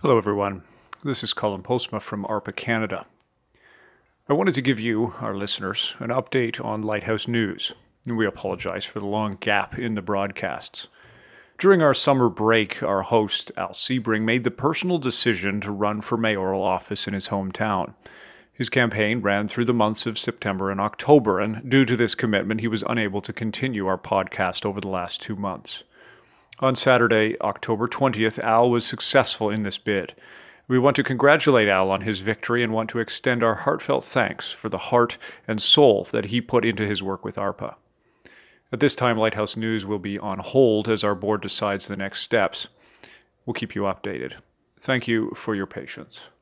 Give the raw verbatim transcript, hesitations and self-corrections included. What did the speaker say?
Hello, everyone. This is Colin Postma from ARPA Canada. I wanted to give you, our listeners, an update on Lighthouse News. We apologize for the long gap in the broadcasts. During our summer break, our host, Al Sebring, made the personal decision to run for mayoral office in his hometown. His campaign ran through the months of September and October, and due to this commitment, he was unable to continue our podcast over the last two months. On Saturday, October twentieth, Al was successful in this bid. We want to congratulate Al on his victory and want to extend our heartfelt thanks for the heart and soul that he put into his work with ARPA. At this time, Lighthouse News will be on hold as our board decides the next steps. We'll keep you updated. Thank you for your patience.